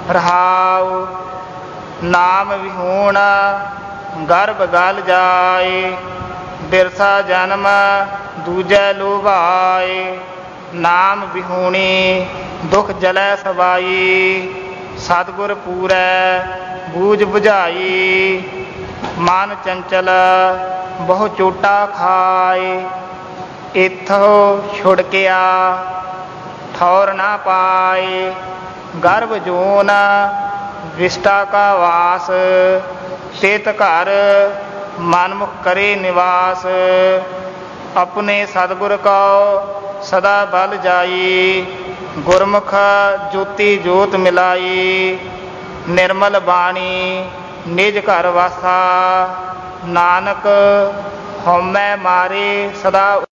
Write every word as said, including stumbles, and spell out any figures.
ਰਹਾਉ। ਨਾਮ ਵਿਹੂਣ ਗਰਭ ਗਲ ਜਾਏ, ਬਿਰਸਾ ਜਨਮ ਦੂਜੈ ਲੋਭਾਏ। ਨਾਮ ਵਿਹੂਣੀ ਦੁਖ ਜਲੈ ਸਬਾਈ, ਸਤਿਗੁਰ ਪੂਰੈ ਬੂਝ ਬੁਝਾਈ। ਮਨ ਚੰਚਲ ਬਹੁ ਚੋਟਾ ਖਾਏ, ਇਥੋ ਛੁਡਕਿਆ ਠੌਰ ਨਾ ਪਾਏ। ਗਰਭ ਜੂਨ ਵਿਸ਼ਟਾ ਕਾ ਵਾਸ, ਤਿਤ ਘਰ ਮਨਮੁਖ ਕਰੇ ਨਿਵਾਸ। ਆਪਣੇ ਸਤਿਗੁਰ ਕਉ ਸਦਾ ਬਲ ਜਾਈ, ਗੁਰਮੁਖ ਜੋਤੀ ਜੋਤ ਮਿਲਾਈ। ਨਿਰਮਲ ਬਾਣੀ ਨਿਜ ਘਰ ਵਾਸਾ, ਨਾਨਕ ਹਉਮੈ ਮਾਰੇ ਸਦਾ